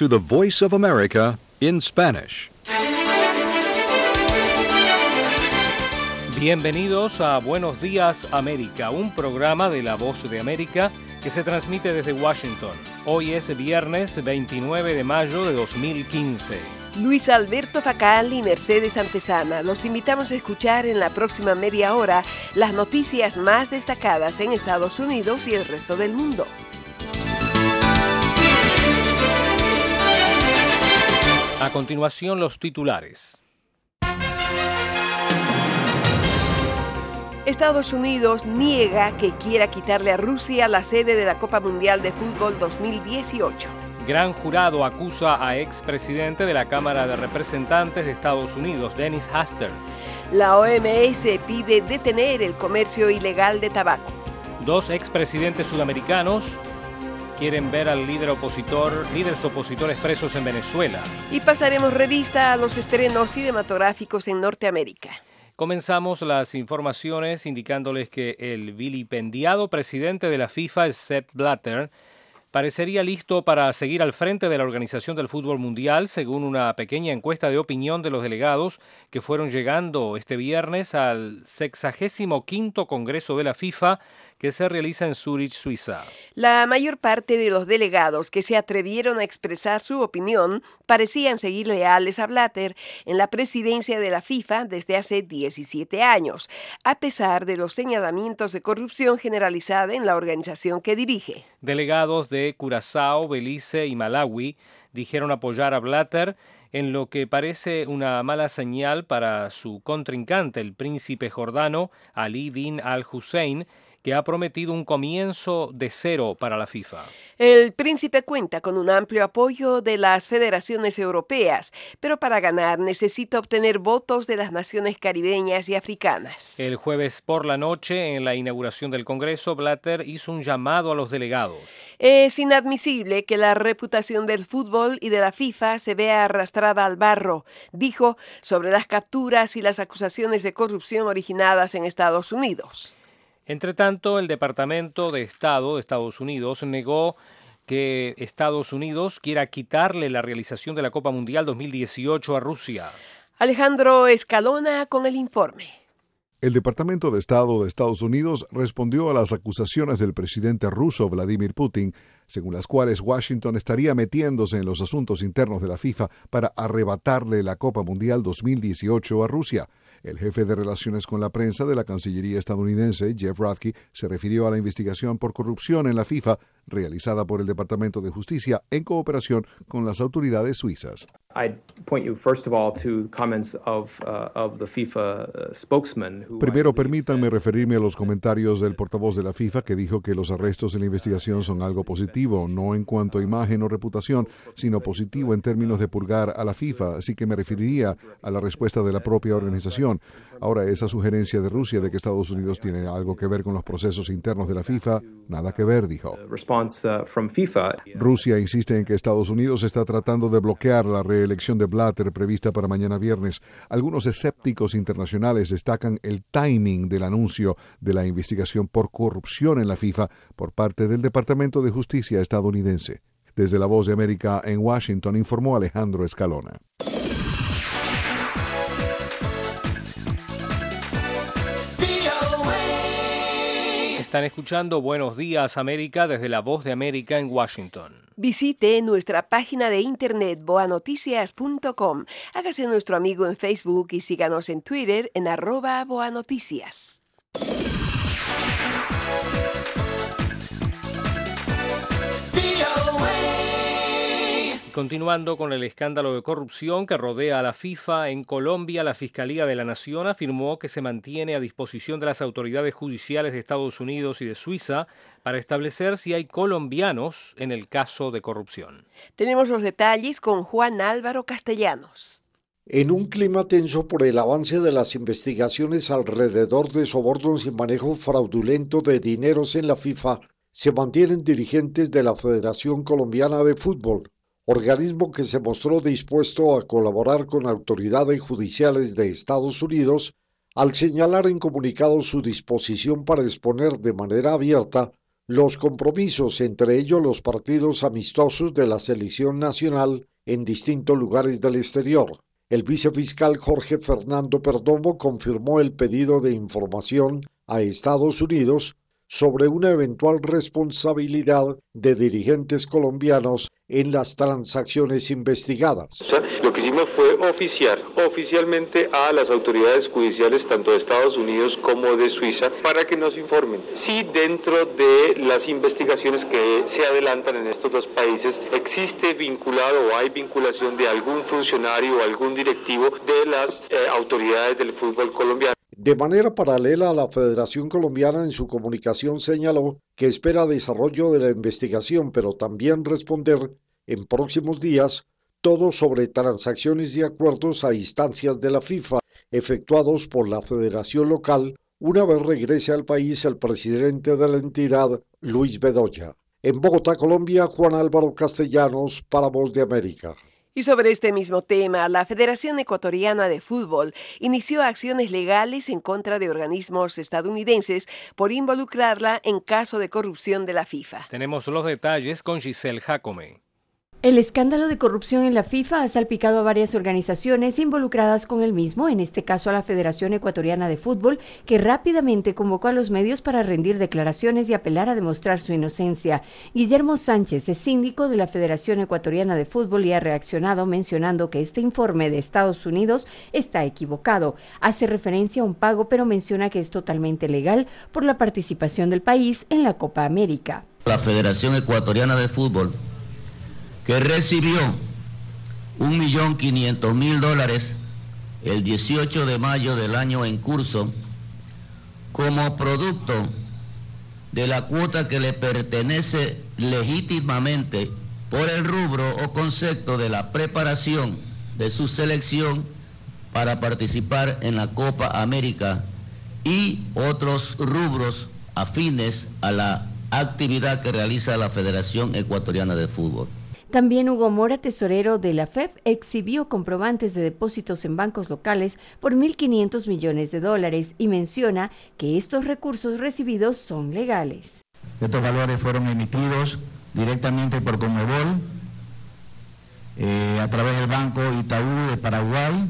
to the Voice of America in Spanish. Bienvenidos a Buenos Días América, un programa de La Voz de América que se transmite desde Washington. Hoy es viernes 29 de mayo de 2015. Luis Alberto Facal y Mercedes Antesana los invitamos a escuchar en la próxima media hora las noticias más destacadas en Estados Unidos y el resto del mundo. A continuación, los titulares. Estados Unidos niega que quiera quitarle a Rusia la sede de la Copa Mundial de Fútbol 2018. Gran jurado acusa a expresidente de la Cámara de Representantes de Estados Unidos, Dennis Hastert. La OMS pide detener el comercio ilegal de tabaco. 2 expresidentes sudamericanos quieren ver al líderes opositores presos en Venezuela. Y pasaremos revista a los estrenos cinematográficos en Norteamérica. Comenzamos las informaciones indicándoles que el vilipendiado presidente de la FIFA, Sepp Blatter, parecería listo para seguir al frente de la Organización del Fútbol Mundial, según una pequeña encuesta de opinión de los delegados que fueron llegando este viernes al 65º Congreso de la FIFA, que se realiza en Zúrich, Suiza. La mayor parte de los delegados que se atrevieron a expresar su opinión parecían seguir leales a Blatter en la presidencia de la FIFA desde hace 17 años, a pesar de los señalamientos de corrupción generalizada en la organización que dirige. Delegados de Curazao, Belice y Malawi dijeron apoyar a Blatter en lo que parece una mala señal para su contrincante, el príncipe jordano Ali bin al-Hussein, que ha prometido un comienzo de cero para la FIFA. El príncipe cuenta con un amplio apoyo de las federaciones europeas, pero para ganar necesita obtener votos de las naciones caribeñas y africanas. El jueves por la noche, en la inauguración del Congreso, Blatter hizo un llamado a los delegados. Es inadmisible que la reputación del fútbol y de la FIFA se vea arrastrada al barro, dijo sobre las capturas y las acusaciones de corrupción originadas en Estados Unidos. Entre tanto, el Departamento de Estado de Estados Unidos negó que Estados Unidos quiera quitarle la realización de la Copa Mundial 2018 a Rusia. Alejandro Escalona con el informe. El Departamento de Estado de Estados Unidos respondió a las acusaciones del presidente ruso Vladimir Putin, según las cuales Washington estaría metiéndose en los asuntos internos de la FIFA para arrebatarle la Copa Mundial 2018 a Rusia. El jefe de Relaciones con la Prensa de la Cancillería estadounidense, Jeff Radke, se refirió a la investigación por corrupción en la FIFA realizada por el Departamento de Justicia en cooperación con las autoridades suizas. Primero, permítanme referirme a los comentarios del portavoz de la FIFA, que dijo que los arrestos en la investigación son algo positivo, no en cuanto a imagen o reputación, sino positivo en términos de purgar a la FIFA, así que me referiría a la respuesta de la propia organización. Ahora, esa sugerencia de Rusia de que Estados Unidos tiene algo que ver con los procesos internos de la FIFA, nada que ver, dijo. Rusia insiste en que Estados Unidos está tratando de bloquear la reelección de Blatter prevista para mañana viernes. Algunos escépticos internacionales destacan el timing del anuncio de la investigación por corrupción en la FIFA por parte del Departamento de Justicia estadounidense. Desde La Voz de América en Washington informó Alejandro Escalona. Están escuchando Buenos Días América desde La Voz de América en Washington. Visite nuestra página de internet boanoticias.com. Hágase nuestro amigo en Facebook y síganos en Twitter en @boanoticias. Continuando con el escándalo de corrupción que rodea a la FIFA, en Colombia la Fiscalía de la Nación afirmó que se mantiene a disposición de las autoridades judiciales de Estados Unidos y de Suiza para establecer si hay colombianos en el caso de corrupción. Tenemos los detalles con Juan Álvaro Castellanos. En un clima tenso por el avance de las investigaciones alrededor de sobornos y manejo fraudulento de dineros en la FIFA, se mantienen dirigentes de la Federación Colombiana de Fútbol, organismo que se mostró dispuesto a colaborar con autoridades judiciales de Estados Unidos al señalar en comunicado su disposición para exponer de manera abierta los compromisos, entre ellos los partidos amistosos de la selección nacional en distintos lugares del exterior. El vicefiscal Jorge Fernando Perdomo confirmó el pedido de información a Estados Unidos sobre una eventual responsabilidad de dirigentes colombianos en las transacciones investigadas. Lo que hicimos fue oficiar oficialmente a las autoridades judiciales tanto de Estados Unidos como de Suiza para que nos informen si dentro de las investigaciones que se adelantan en estos dos países existe vinculado o hay vinculación de algún funcionario o algún directivo de las autoridades del fútbol colombiano. De manera paralela, la Federación Colombiana en su comunicación señaló que espera desarrollo de la investigación, pero también responder en próximos días todo sobre transacciones y acuerdos a instancias de la FIFA efectuados por la federación local una vez regrese al país el presidente de la entidad, Luis Bedoya. En Bogotá, Colombia, Juan Álvaro Castellanos, para Voz de América. Y sobre este mismo tema, la Federación Ecuatoriana de Fútbol inició acciones legales en contra de organismos estadounidenses por involucrarla en caso de corrupción de la FIFA. Tenemos los detalles con Giselle Jacome. El escándalo de corrupción en la FIFA ha salpicado a varias organizaciones involucradas con el mismo, en este caso a la Federación Ecuatoriana de Fútbol, que rápidamente convocó a los medios para rendir declaraciones y apelar a demostrar su inocencia. Guillermo Sánchez es síndico de la Federación Ecuatoriana de Fútbol y ha reaccionado mencionando que este informe de Estados Unidos está equivocado. Hace referencia a un pago, pero menciona que es totalmente legal por la participación del país en la Copa América. La Federación Ecuatoriana de Fútbol, que recibió $1.500.000 el 18 de mayo del año en curso como producto de la cuota que le pertenece legítimamente por el rubro o concepto de la preparación de su selección para participar en la Copa América y otros rubros afines a la actividad que realiza la Federación Ecuatoriana de Fútbol. También Hugo Mora, tesorero de la FEF, exhibió comprobantes de depósitos en bancos locales por $1.500 millones y menciona que estos recursos recibidos son legales. Estos valores fueron emitidos directamente por Conmebol a través del Banco Itaú de Paraguay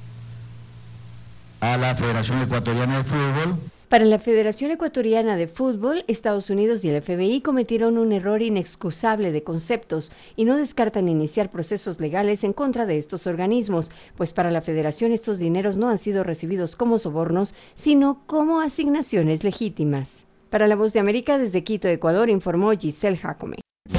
a la Federación Ecuatoriana de Fútbol. Para la Federación Ecuatoriana de Fútbol, Estados Unidos y el FBI cometieron un error inexcusable de conceptos y no descartan iniciar procesos legales en contra de estos organismos, pues para la Federación estos dineros no han sido recibidos como sobornos, sino como asignaciones legítimas. Para La Voz de América, desde Quito, Ecuador, informó Giselle Jacome.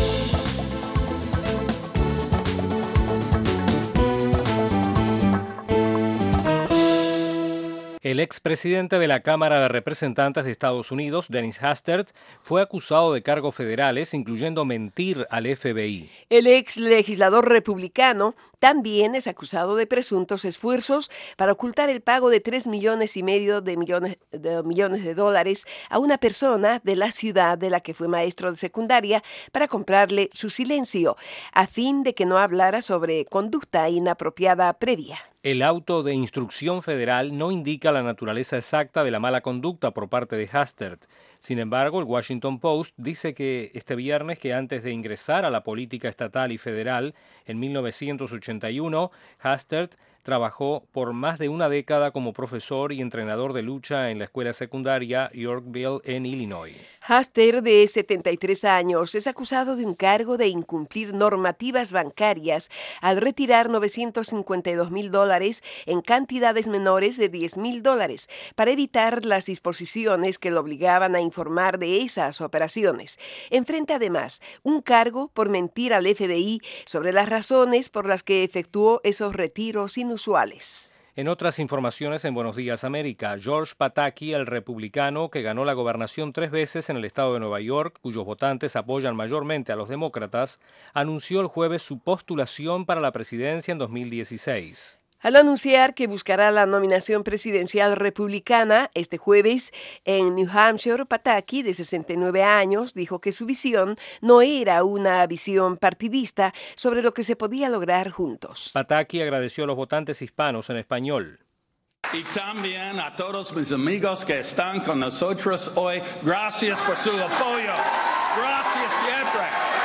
El expresidente de la Cámara de Representantes de Estados Unidos, Dennis Hastert, fue acusado de cargos federales, incluyendo mentir al FBI. El ex legislador republicano también es acusado de presuntos esfuerzos para ocultar el pago de $3,5 millones de dólares a una persona de la ciudad de la que fue maestro de secundaria para comprarle su silencio, a fin de que no hablara sobre conducta inapropiada previa. El auto de instrucción federal no indica la naturaleza exacta de la mala conducta por parte de Hastert. Sin embargo, el Washington Post dice que este viernes que antes de ingresar a la política estatal y federal en 1981, Hastert trabajó por más de una década como profesor y entrenador de lucha en la escuela secundaria Yorkville en Illinois. Hastert, de 73 años, es acusado de un cargo de incumplir normativas bancarias al retirar $952,000 en cantidades menores de $10,000 para evitar las disposiciones que lo obligaban a informar de esas operaciones. Enfrenta además un cargo por mentir al FBI sobre las razones por las que efectuó esos retiros inusuales. En otras informaciones en Buenos Días América, George Pataki, el republicano que ganó la gobernación 3 veces en el estado de Nueva York, cuyos votantes apoyan mayormente a los demócratas, anunció el jueves su postulación para la presidencia en 2016. Al anunciar que buscará la nominación presidencial republicana este jueves en New Hampshire, Pataki, de 69 años, dijo que su visión no era una visión partidista sobre lo que se podía lograr juntos. Pataki agradeció a los votantes hispanos en español. Y también a todos mis amigos que están con nosotros hoy. Gracias por su apoyo. Gracias siempre.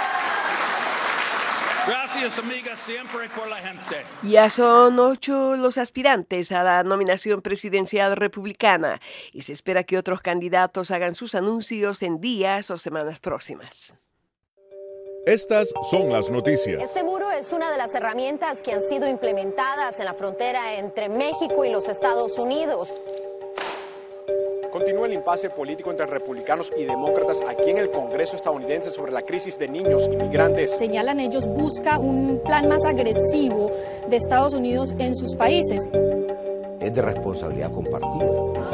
Gracias, amigas, siempre por la gente. Ya son 8 los aspirantes a la nominación presidencial republicana y se espera que otros candidatos hagan sus anuncios en días o semanas próximas. Estas son las noticias. Este muro es una de las herramientas que han sido implementadas en la frontera entre México y los Estados Unidos. Continúa el impasse político entre republicanos y demócratas aquí en el Congreso estadounidense sobre la crisis de niños inmigrantes. Señalan ellos, busca un plan más agresivo de Estados Unidos en sus países. Es de responsabilidad compartida.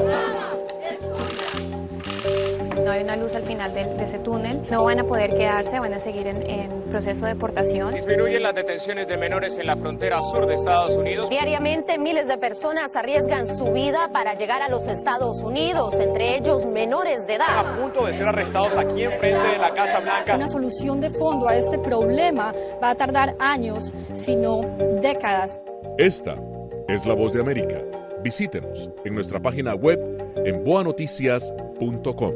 No hay una luz al final de ese túnel, no van a poder quedarse, van a seguir en proceso de deportación. Disminuyen las detenciones de menores en la frontera sur de Estados Unidos. Diariamente miles de personas arriesgan su vida para llegar a los Estados Unidos, entre ellos menores de edad. A punto de ser arrestados aquí enfrente de la Casa Blanca. Una solución de fondo a este problema va a tardar años, si no décadas. Esta es La Voz de América. Visítenos en nuestra página web en boanoticias.com.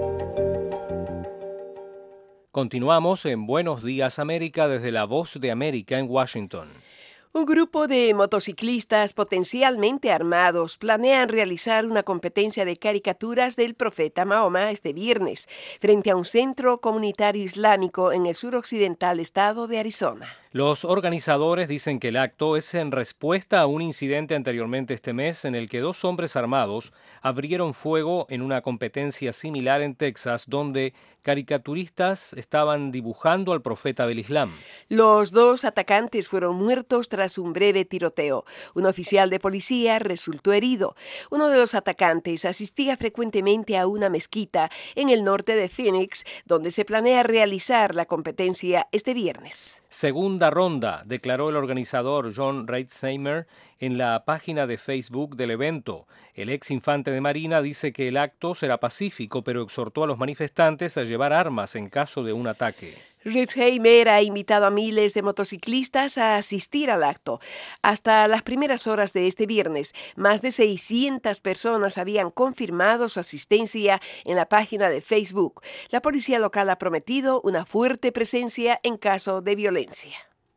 Continuamos en Buenos Días América desde La Voz de América en Washington. Un grupo de motociclistas potencialmente armados planean realizar una competencia de caricaturas del profeta Mahoma este viernes frente a un centro comunitario islámico en el suroccidental estado de Arizona. Los organizadores dicen que el acto es en respuesta a un incidente anteriormente este mes en el que 2 hombres armados abrieron fuego en una competencia similar en Texas donde caricaturistas estaban dibujando al profeta del Islam. Los 2 atacantes fueron muertos tras un breve tiroteo. Un oficial de policía resultó herido. Uno de los atacantes asistía frecuentemente a una mezquita en el norte de Phoenix, donde se planea realizar la competencia este viernes. Segunda ronda, declaró el organizador John Reitzheimer en la página de Facebook del evento. El ex infante de Marina dice que el acto será pacífico, pero exhortó a los manifestantes a llevar armas en caso de un ataque. Reitzheimer ha invitado a miles de motociclistas a asistir al acto. Hasta las primeras horas de este viernes, más de 600 personas habían confirmado su asistencia en la página de Facebook. La policía local ha prometido una fuerte presencia en caso de violencia.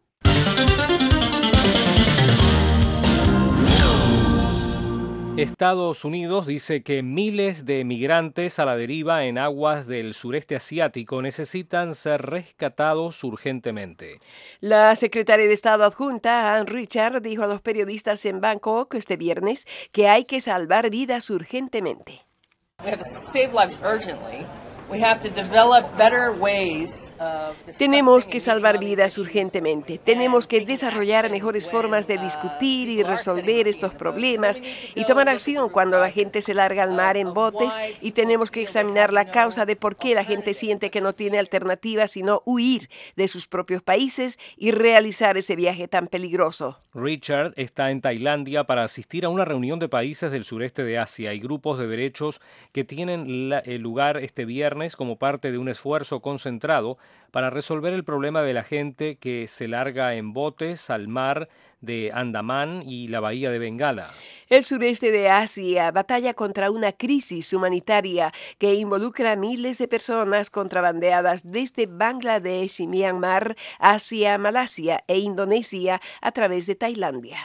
Estados Unidos dice que miles de migrantes a la deriva en aguas del sureste asiático necesitan ser rescatados urgentemente. La secretaria de Estado adjunta, Ann Richard, dijo a los periodistas en Bangkok este viernes que hay que salvar vidas urgentemente. Tenemos que salvar vidas urgentemente. Tenemos que desarrollar mejores formas de discutir y resolver estos problemas y tomar acción cuando la gente se larga al mar en botes, y tenemos que examinar la causa de por qué la gente siente que no tiene alternativa sino huir de sus propios países y realizar ese viaje tan peligroso. Richard está en Tailandia para asistir a una reunión de países del sureste de Asia y grupos de derechos que tienen lugar este viernes como parte de un esfuerzo concentrado para resolver el problema de la gente que se larga en botes al mar de Andamán y la bahía de Bengala. El sureste de Asia batalla contra una crisis humanitaria que involucra a miles de personas contrabandeadas desde Bangladesh y Myanmar hacia Malasia e Indonesia a través de Tailandia.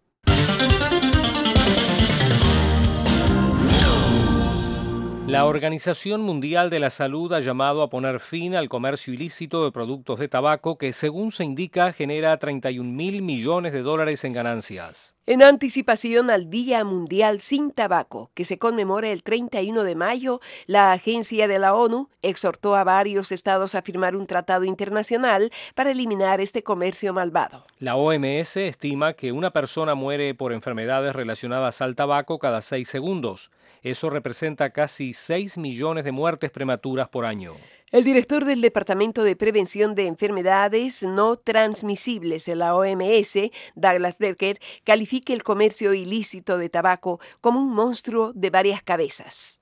La Organización Mundial de la Salud ha llamado a poner fin al comercio ilícito de productos de tabaco que, según se indica, genera $31.000 millones en ganancias. En anticipación al Día Mundial sin Tabaco, que se conmemora el 31 de mayo, la agencia de la ONU exhortó a varios estados a firmar un tratado internacional para eliminar este comercio malvado. La OMS estima que una persona muere por enfermedades relacionadas al tabaco cada 6 segundos. Eso representa casi 6 millones de muertes prematuras por año. El director del Departamento de Prevención de Enfermedades No Transmisibles de la OMS, Douglas Becker, califica el comercio ilícito de tabaco como un monstruo de varias cabezas.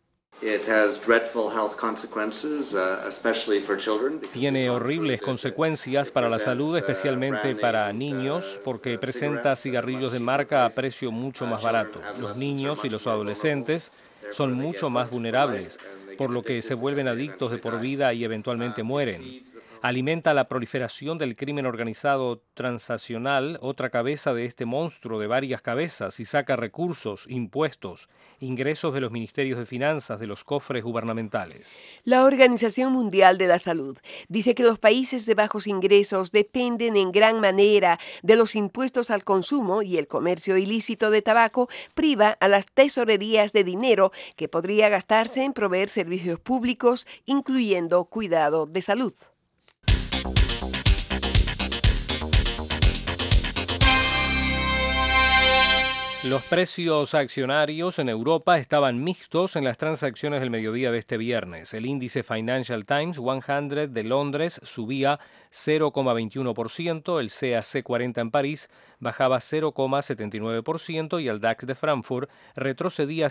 Tiene horribles consecuencias para la salud, especialmente para niños, porque presenta cigarrillos de marca a precio mucho más barato. Los niños y los adolescentes son mucho más vulnerables. por lo que se vuelven adictos de por vida y eventualmente mueren. Alimenta la proliferación del crimen organizado transnacional, otra cabeza de este monstruo de varias cabezas, y saca recursos, impuestos, ingresos de los ministerios de finanzas, de los cofres gubernamentales. La Organización Mundial de la Salud dice que los países de bajos ingresos dependen en gran manera de los impuestos al consumo, y el comercio ilícito de tabaco priva a las tesorerías de dinero que podría gastarse en proveer servicios públicos, incluyendo cuidado de salud. Los precios accionarios en Europa estaban mixtos en las transacciones del mediodía de este viernes. El índice Financial Times 100 de Londres subía 0,21%, el CAC 40 en París bajaba 0,79% y el DAX de Frankfurt retrocedía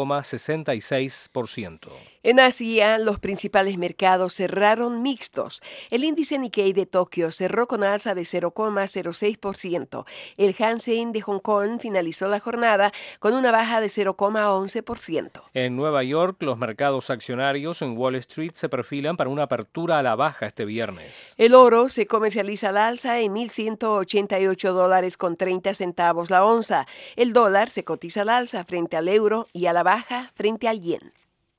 0,66%. En Asia, los principales mercados cerraron mixtos. El índice Nikkei de Tokio cerró con alza de 0,06%. El Hansen de Hong Kong finalizó la jornada con una baja de 0,11%. En Nueva York, los mercados accionarios en Wall Street se perfilan para una apertura a la baja este viernes. El oro se comercializa al alza en $1,188.30 la onza. El dólar se cotiza al alza frente al euro y a la baja frente al yen.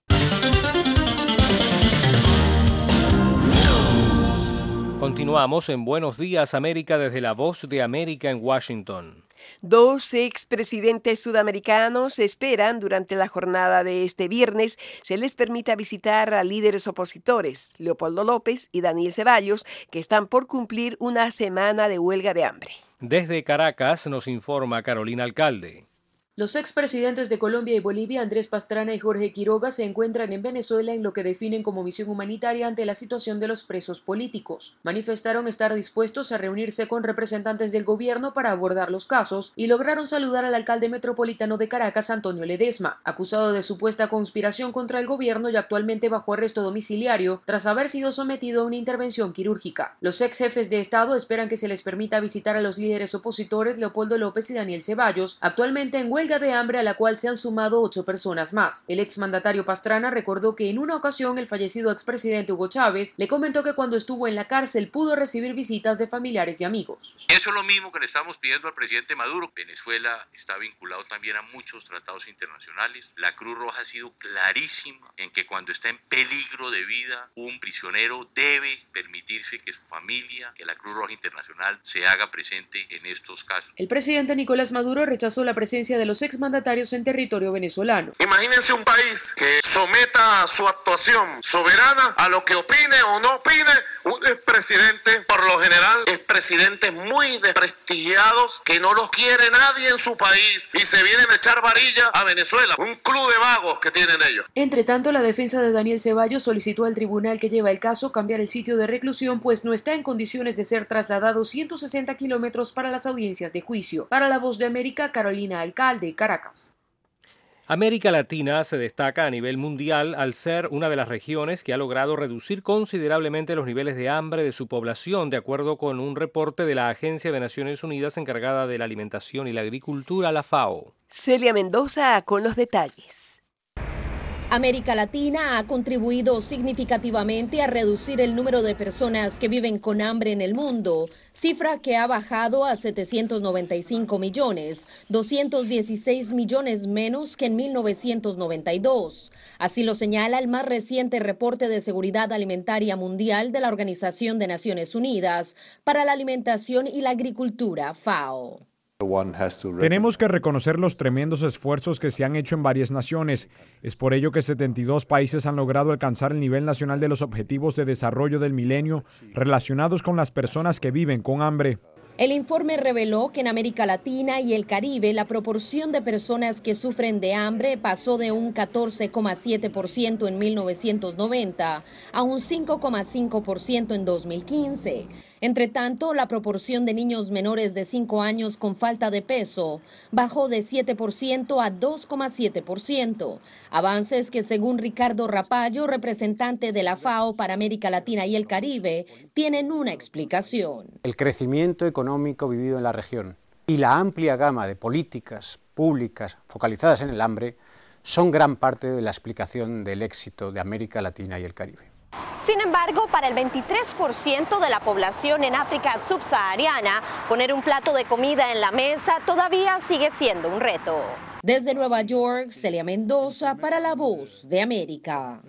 Continuamos en Buenos Días América desde La Voz de América en Washington. Dos expresidentes sudamericanos esperan durante la jornada de este viernes se les permita visitar a líderes opositores, Leopoldo López y Daniel Ceballos, que están por cumplir una semana de huelga de hambre. Desde Caracas nos informa Carolina Alcalde. Los expresidentes de Colombia y Bolivia, Andrés Pastrana y Jorge Quiroga, se encuentran en Venezuela en lo que definen como misión humanitaria ante la situación de los presos políticos. Manifestaron estar dispuestos a reunirse con representantes del gobierno para abordar los casos y lograron saludar al alcalde metropolitano de Caracas, Antonio Ledesma, acusado de supuesta conspiración contra el gobierno y actualmente bajo arresto domiciliario tras haber sido sometido a una intervención quirúrgica. Los ex jefes de Estado esperan que se les permita visitar a los líderes opositores Leopoldo López y Daniel Ceballos, actualmente en huelga de hambre a la cual se han sumado 8 personas más. El exmandatario Pastrana recordó que en una ocasión el fallecido expresidente Hugo Chávez le comentó que cuando estuvo en la cárcel pudo recibir visitas de familiares y amigos. Eso es lo mismo que le estamos pidiendo al presidente Maduro. Venezuela está vinculado también a muchos tratados internacionales. La Cruz Roja ha sido clarísima en que cuando está en peligro de vida, un prisionero debe permitirse que su familia, que la Cruz Roja Internacional se haga presente en estos casos. El presidente Nicolás Maduro rechazó la presencia de los exmandatarios en territorio venezolano. Imagínense un país que someta su actuación soberana a lo que opine o no opine un expresidente. Por lo general, expresidentes muy desprestigiados que no los quiere nadie en su país y se vienen a echar varilla a Venezuela. Un club de vagos que tienen ellos. Entre tanto, la defensa de Daniel Ceballos solicitó al tribunal que lleva el caso cambiar el sitio de reclusión, pues no está en condiciones de ser trasladado 160 kilómetros para las audiencias de juicio. Para La Voz de América, Carolina Alcalde, Caracas. América Latina se destaca a nivel mundial al ser una de las regiones que ha logrado reducir considerablemente los niveles de hambre de su población, de acuerdo con un reporte de la Agencia de Naciones Unidas encargada de la alimentación y la agricultura, la FAO. Celia Mendoza con los detalles. América Latina ha contribuido significativamente a reducir el número de personas que viven con hambre en el mundo, cifra que ha bajado a 795 millones, 216 millones menos que en 1992. Así lo señala el más reciente reporte de seguridad alimentaria mundial de la Organización de Naciones Unidas para la Alimentación y la Agricultura, FAO. Tenemos que reconocer los tremendos esfuerzos que se han hecho en varias naciones. Es por ello que 72 países han logrado alcanzar el nivel nacional de los Objetivos de Desarrollo del Milenio relacionados con las personas que viven con hambre. El informe reveló que en América Latina y el Caribe la proporción de personas que sufren de hambre pasó de un 14,7% en 1990 a un 5,5% en 2015. Entre tanto, la proporción de niños menores de 5 años con falta de peso bajó de 7% a 2,7%. Avances que, según Ricardo Rapallo, representante de la FAO para América Latina y el Caribe, tienen una explicación. El crecimiento económico vivido en la región y la amplia gama de políticas públicas focalizadas en el hambre son gran parte de la explicación del éxito de América Latina y el Caribe. Sin embargo, para el 23% de la población en África subsahariana, poner un plato de comida en la mesa todavía sigue siendo un reto. Desde Nueva York, Celia Mendoza para La Voz de América.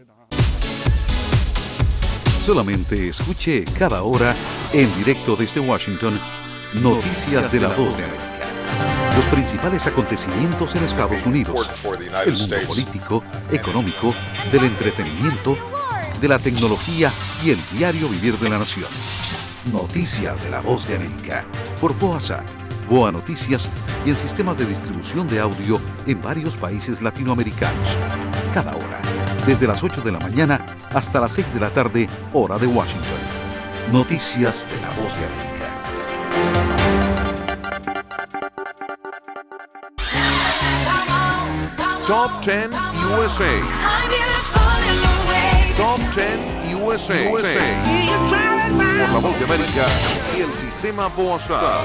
Solamente escuche cada hora, en directo desde Washington, Noticias de La Voz de América. Los principales acontecimientos en Estados Unidos, el mundo político, económico, del entretenimiento, de la tecnología y el diario vivir de la nación. Noticias de La Voz de América, por VOASAT, VOA Noticias y en sistemas de distribución de audio en varios países latinoamericanos. Cada hora, desde las 8 de la mañana hasta las 6 de la tarde, hora de Washington. Noticias de La Voz de América. Top 10 USA. Top 10 USA. Por La Voz de América y el sistema VOASAT.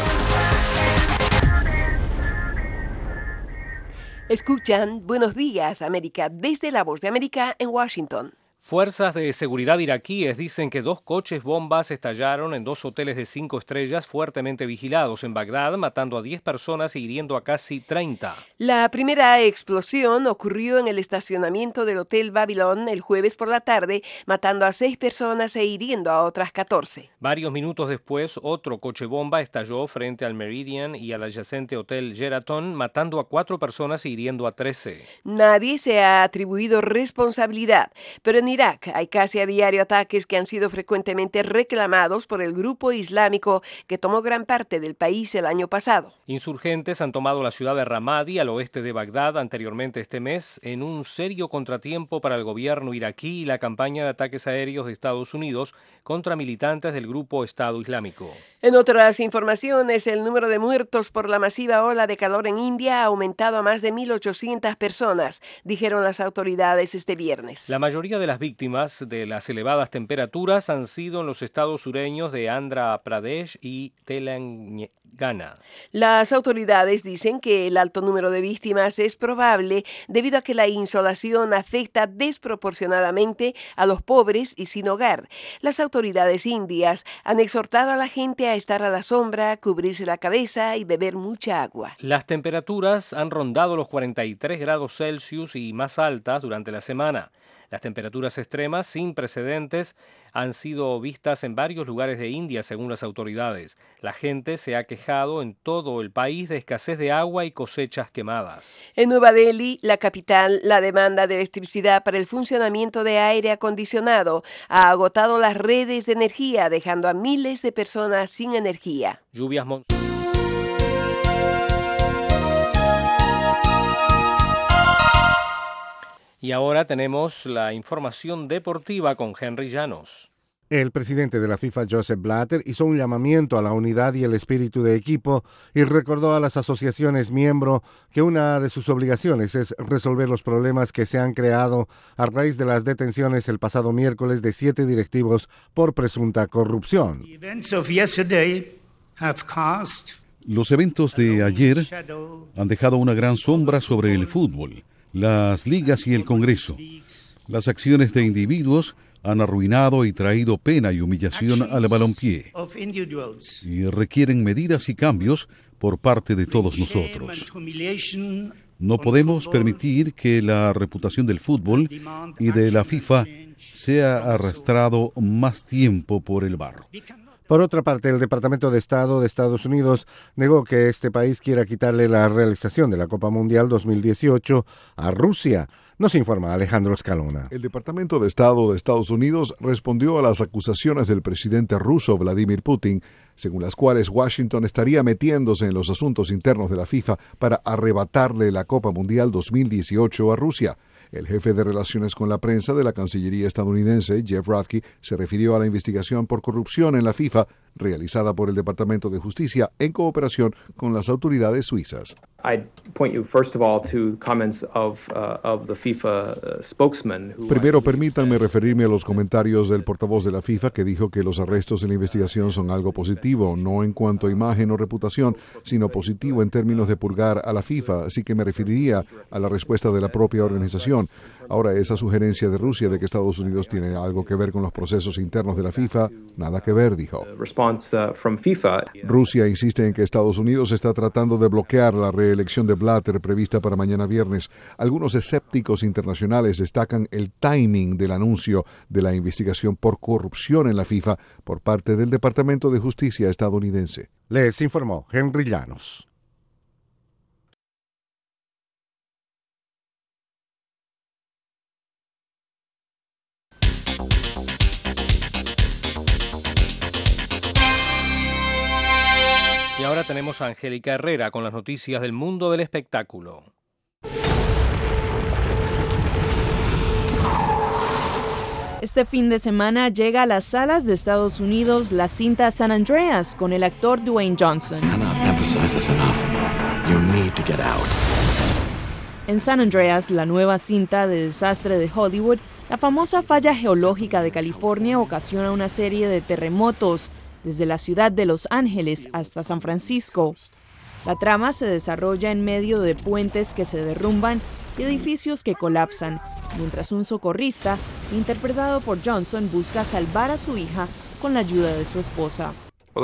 Escuchan Buenos Días, América, desde La Voz de América en Washington. Fuerzas de seguridad iraquíes dicen que 2 coches bombas estallaron en 2 hoteles de 5 estrellas fuertemente vigilados en Bagdad, matando a 10 personas y hiriendo a casi 30. La primera explosión ocurrió en el estacionamiento del Hotel Babylon el jueves por la tarde, matando a 6 personas e hiriendo a otras 14. Varios minutos después, otro coche bomba estalló frente al Meridian y al adyacente Hotel Sheraton, matando a 4 personas y hiriendo a 13. Nadie se ha atribuido responsabilidad, pero en Irak hay casi a diario ataques que han sido frecuentemente reclamados por el grupo islámico que tomó gran parte del país el año pasado. Insurgentes han tomado la ciudad de Ramadi, al oeste de Bagdad, anteriormente este mes, en un serio contratiempo para el gobierno iraquí y la campaña de ataques aéreos de Estados Unidos contra militantes del grupo Estado Islámico. En otras informaciones, el número de muertos por la masiva ola de calor en India ha aumentado a más de 1.800 personas, dijeron las autoridades este viernes. La mayoría de las víctimas de las elevadas temperaturas han sido en los estados sureños de Andhra Pradesh y Telangana. Las autoridades dicen que el alto número de víctimas es probable debido a que la insolación afecta desproporcionadamente a los pobres y sin hogar. Las autoridades indias han exhortado a la gente a estar a la sombra, cubrirse la cabeza y beber mucha agua. Las temperaturas han rondado los 43 grados Celsius y más altas durante la semana. Las temperaturas extremas sin precedentes han sido vistas en varios lugares de India, según las autoridades. La gente se ha quejado en todo el país de escasez de agua y cosechas quemadas. En Nueva Delhi, la capital, la demanda de electricidad para el funcionamiento de aire acondicionado ha agotado las redes de energía, dejando a miles de personas sin energía. Lluvias Y ahora tenemos la información deportiva con Henry Llanos. El presidente de la FIFA, Joseph Blatter, hizo un llamamiento a la unidad y el espíritu de equipo y recordó a las asociaciones miembro que una de sus obligaciones es resolver los problemas que se han creado a raíz de las detenciones el pasado miércoles de 7 directivos por presunta corrupción. Los eventos de ayer han dejado una gran sombra sobre el fútbol, las ligas y el Congreso. Las acciones de individuos han arruinado y traído pena y humillación al balompié y requieren medidas y cambios por parte de todos nosotros. No podemos permitir que la reputación del fútbol y de la FIFA sea arrastrado más tiempo por el barro. Por otra parte, el Departamento de Estado de Estados Unidos negó que este país quiera quitarle la realización de la Copa Mundial 2018 a Rusia. Nos informa Alejandro Escalona. El Departamento de Estado de Estados Unidos respondió a las acusaciones del presidente ruso Vladimir Putin, según las cuales Washington estaría metiéndose en los asuntos internos de la FIFA para arrebatarle la Copa Mundial 2018 a Rusia. El jefe de Relaciones con la Prensa de la Cancillería estadounidense, Jeff Radke, se refirió a la investigación por corrupción en la FIFA realizada por el Departamento de Justicia en cooperación con las autoridades suizas. Primero, permítanme referirme a los comentarios del portavoz de la FIFA que dijo que los arrestos en la investigación son algo positivo, no en cuanto a imagen o reputación, sino positivo en términos de purgar a la FIFA, así que me referiría a la respuesta de la propia organización. Ahora, esa sugerencia de Rusia de que Estados Unidos tiene algo que ver con los procesos internos de la FIFA, nada que ver, dijo. Rusia insiste en que Estados Unidos está tratando de bloquear la reelección de Blatter prevista para mañana viernes. Algunos escépticos internacionales destacan el timing del anuncio de la investigación por corrupción en la FIFA por parte del Departamento de Justicia estadounidense. Les informó Henry Llanos. Y ahora tenemos a Angélica Herrera con las noticias del mundo del espectáculo. Este fin de semana llega a las salas de Estados Unidos la cinta San Andreas con el actor Dwayne Johnson. En San Andreas, la nueva cinta de desastre de Hollywood, la famosa falla geológica de California ocasiona una serie de terremotos desde la ciudad de Los Ángeles hasta San Francisco. La trama se desarrolla en medio de puentes que se derrumban y edificios que colapsan, mientras un socorrista, interpretado por Johnson, busca salvar a su hija con la ayuda de su esposa.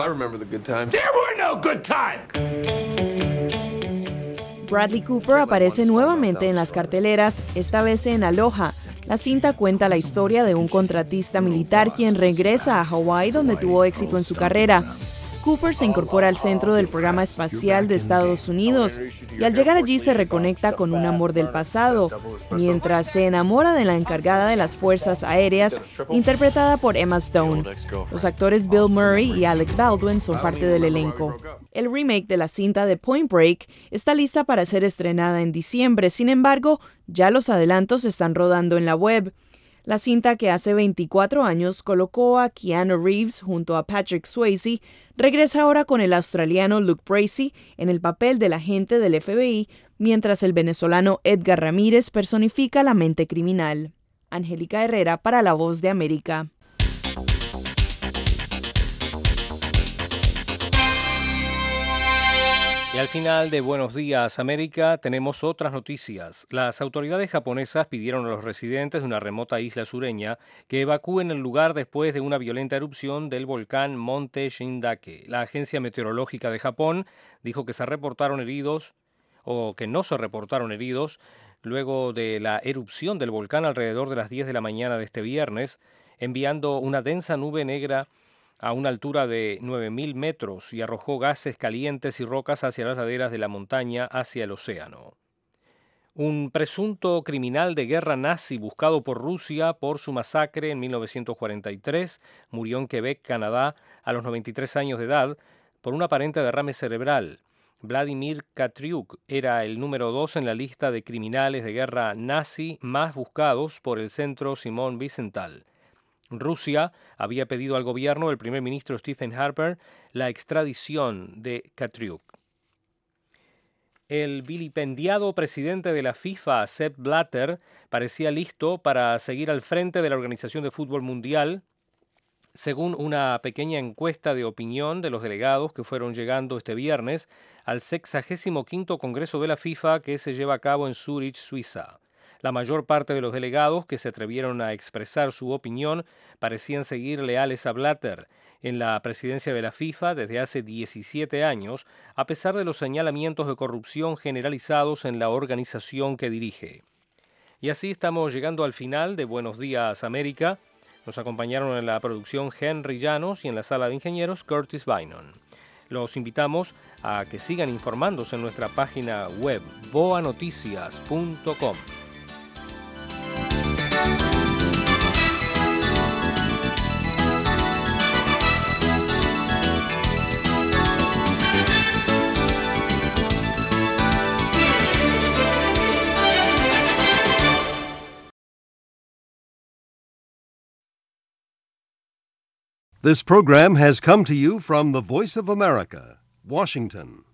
Bradley Cooper aparece nuevamente en las carteleras, esta vez en Aloha. La cinta cuenta la historia de un contratista militar quien regresa a Hawái, donde tuvo éxito en su carrera. Cooper se incorpora al centro del programa espacial de Estados Unidos y al llegar allí se reconecta con un amor del pasado, mientras se enamora de la encargada de las fuerzas aéreas, interpretada por Emma Stone. Los actores Bill Murray y Alec Baldwin son parte del elenco. El remake de la cinta de Point Break está lista para ser estrenada en diciembre, sin embargo, ya los adelantos están rodando en la web. La cinta, que hace 24 años colocó a Keanu Reeves junto a Patrick Swayze, regresa ahora con el australiano Luke Bracey en el papel del agente del FBI, mientras el venezolano Edgar Ramírez personifica la mente criminal. Angélica Herrera para La Voz de América. Y al final de Buenos Días América tenemos otras noticias. Las autoridades japonesas pidieron a los residentes de una remota isla sureña que evacúen el lugar después de una violenta erupción del volcán Monte Shindake. La Agencia Meteorológica de Japón dijo que no se reportaron heridos luego de la erupción del volcán alrededor de las 10 de la mañana de este viernes, enviando una densa nube negra a una altura de 9.000 metros y arrojó gases calientes y rocas hacia las laderas de la montaña hacia el océano. Un presunto criminal de guerra nazi buscado por Rusia por su masacre en 1943 murió en Quebec, Canadá, a los 93 años de edad por un aparente derrame cerebral. Vladimir Katriuk era el número 2 en la lista de criminales de guerra nazi más buscados por el Centro Simon Wiesenthal. Rusia había pedido al gobierno del primer ministro Stephen Harper la extradición de Katriuk. El vilipendiado presidente de la FIFA, Sepp Blatter, parecía listo para seguir al frente de la Organización de Fútbol Mundial, según una pequeña encuesta de opinión de los delegados que fueron llegando este viernes al 65º Congreso de la FIFA que se lleva a cabo en Zúrich, Suiza. La mayor parte de los delegados que se atrevieron a expresar su opinión parecían seguir leales a Blatter en la presidencia de la FIFA desde hace 17 años, a pesar de los señalamientos de corrupción generalizados en la organización que dirige. Y así estamos llegando al final de Buenos Días América. Nos acompañaron en la producción Henry Llanos y en la sala de ingenieros Curtis Bynum. Los invitamos a que sigan informándose en nuestra página web boanoticias.com. This program has come to you from the Voice of America, Washington.